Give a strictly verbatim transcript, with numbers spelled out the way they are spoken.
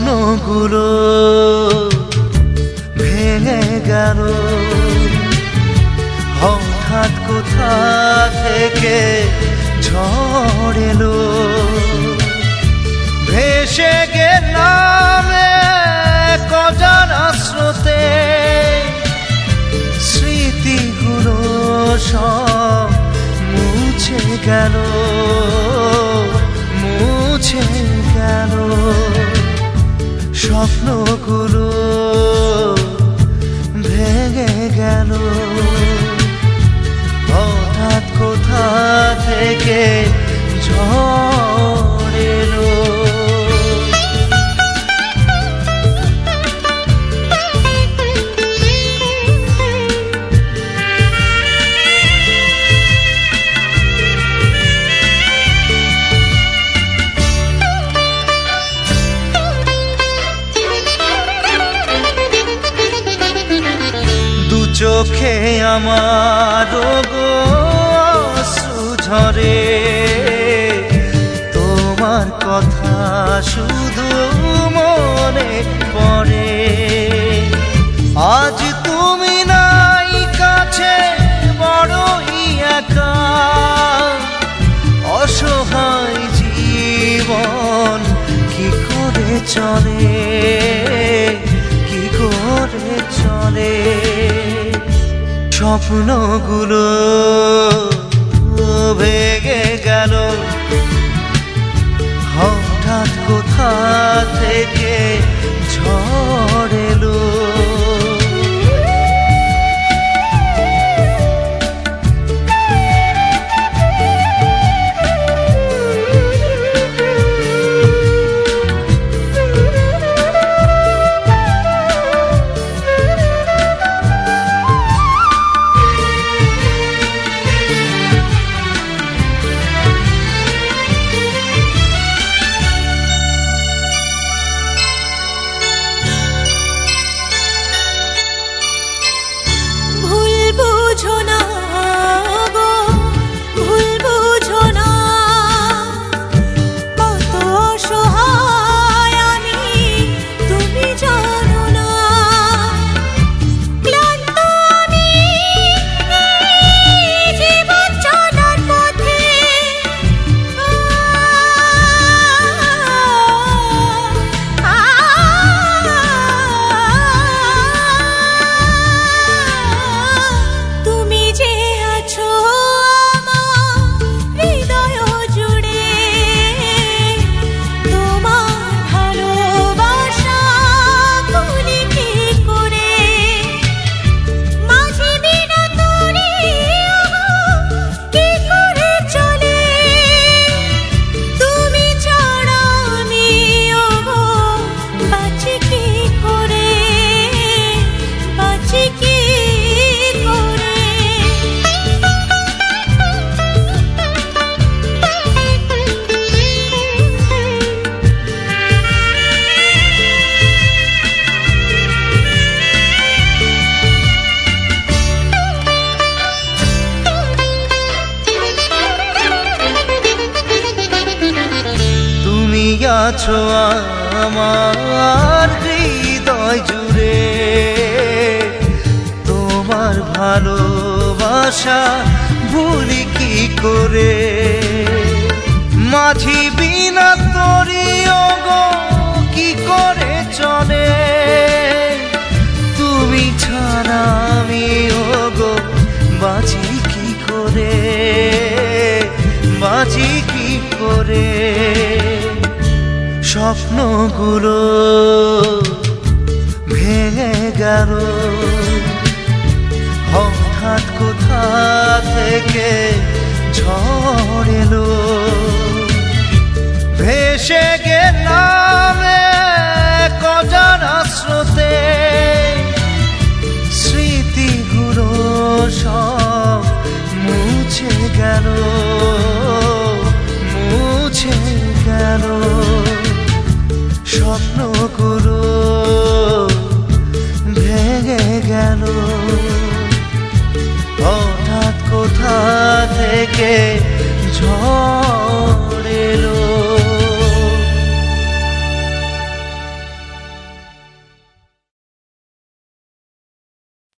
স্বপ্নগুলো ভেঙে গেল হঠাৎ কোথা থেকে ঝড় এলো ভেসে গেলাম এক অজানা স্রোতে স্মৃতিগুলো সব মুছে গেল মুছে গেল স্বপ্নগুলো ভেঙে গেল হঠাৎ কোথা থেকে ঝড় এলো চোখে আমার গো অশ্রু ঝরে তোমার কথা শুধু মনে পড়ে আজ তুমি নাই কাছে বড়ই একা অসহায় জীবন কি করে চলে কি করে চলে স্বপ্নগুলো ভেঙে গেল হঠাৎ কোথা থেকে ঝড় এলো আছো আমার হৃদয় জুড়ে তোমার ভালোবাসা ভুলি কি করে মাঝি বিনা তোরি গো কি করে চলে তুমি ছাড়া আমি গো বাঁচি কি করে বাঁচি কি করে স্বপ্নগুলো ভেঙে গেল হঠাৎ কোথা থেকে ঝড় এলো ভেসে গেলাম এক অজানা স্রোতে স্মৃতিগুলো সব মুছে গেল মুছে গেল স্বপ্নগুলো ভেঙে গেল হঠাৎ কোথা থেকে ঝড়